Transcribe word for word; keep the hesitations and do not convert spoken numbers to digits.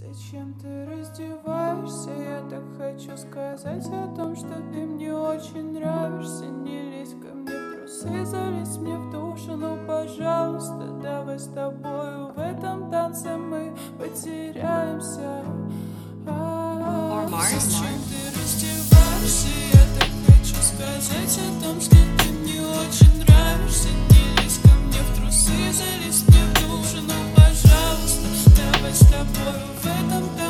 Зачем ты раздеваешься? Я так хочу сказать о том, что ты мне очень нравишься. Не лезь ко мне в трусы, залезь мне в душу, ну пожалуйста, давай с тобою в этом танце мы потеряемся. Зачем ты раздеваешься? Я так хочу сказать о том, что ты мне очень нравишься. Не лезь ко мне в трусы, залезь мне в душу, ну пожалуйста, давай с тобою в этом танце.